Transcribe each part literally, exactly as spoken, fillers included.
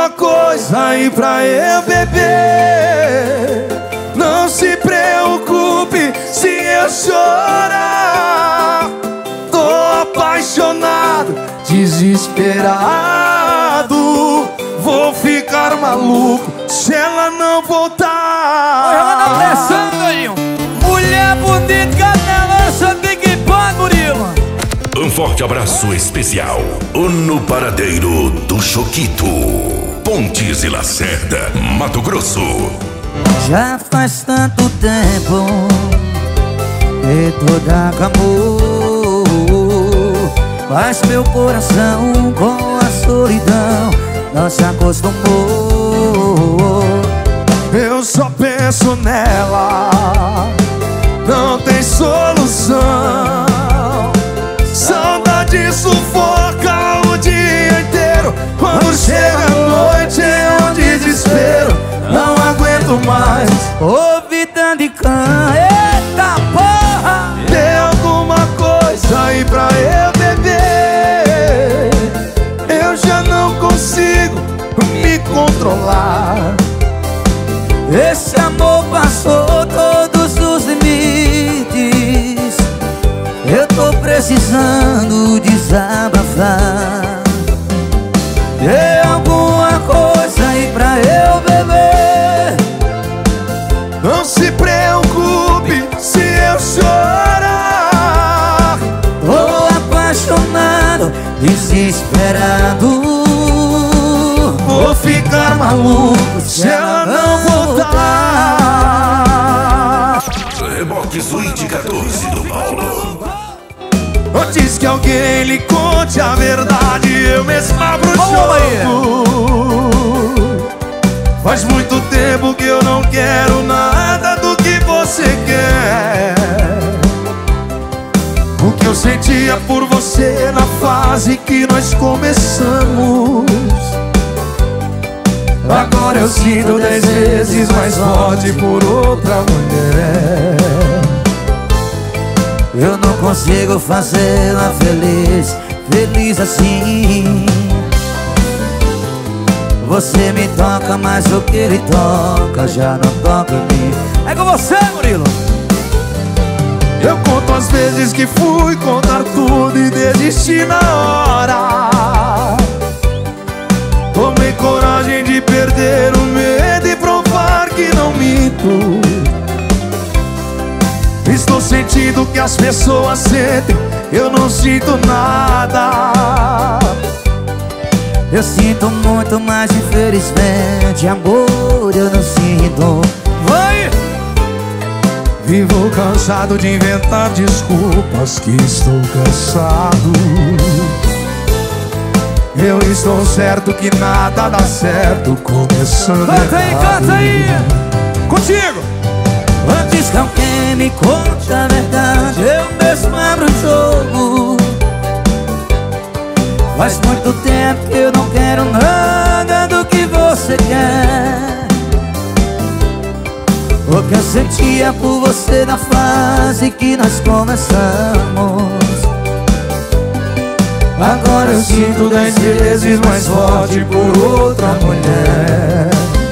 alguma coisa aí pra eu beber. Não se preocupe se eu chorar. Tô apaixonado, desesperado. Vou ficar maluco se ela não voltar. Ela tá pressando aí. Mulher bonita, canela, só tem que pôr, Murilo. Um forte abraço especial no paradeiro do Choquito, Pontes e Lacerda, Mato Grosso. Já faz tanto tempo que toda acabou, mas meu coração com a solidão não se acostumou. Eu só penso nela, não tem solução. Saudade sufoca o dia inteiro. Quando chega a noite é um desespero. Não aguento mais ouvir tanto de cã. Eita porra! Tem alguma coisa aí pra eu beber. Eu já não consigo me controlar. Esse amor passou todos os limites. Eu tô precisando desabafar. Tem alguma coisa aí pra eu beber. Não se preocupe se eu chorar. Tô apaixonado, desesperado. Vou ficar maluco se ela não voltar. Reboque Suíte quatorze do Paulo. Antes que alguém lhe conte a verdade, eu mesmo abro o jogo. Faz muito tempo que eu não quero nada do que você quer. O que eu sentia por você na fase que nós começamos, agora eu sinto dez vezes mais forte por outra mulher. Eu não consigo fazê-la feliz, feliz assim. Você me toca, mas o que ele toca já não toca em mim. É com você, Murilo. Eu conto as vezes que fui contar tudo e desisti na hora. Tomei coragem de perder o medo e provar que não minto. Estou sentindo o que as pessoas sentem, eu não sinto nada. Eu sinto muito, mas infelizmente amor eu não sinto. Vai! Vivo cansado de inventar desculpas, que estou cansado. Eu estou certo que nada dá certo, começando Canta aí, errado. canta aí! Contigo! Antes que alguém me conte a verdade, eu mesmo abro o jogo. Faz muito tempo que eu não quero nada do que você quer. O que eu sentia por você na fase que nós começamos, agora eu sinto dez vezes mais forte por outra mulher.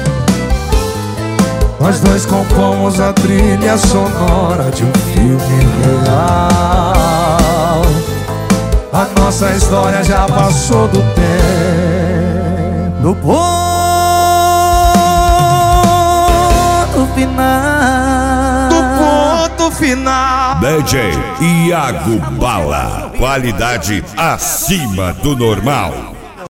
Nós dois compomos a trilha sonora de um filme real. A nossa história já passou do tempo, no ponto final. do ponto final. D J Iago Bala, qualidade acima do normal.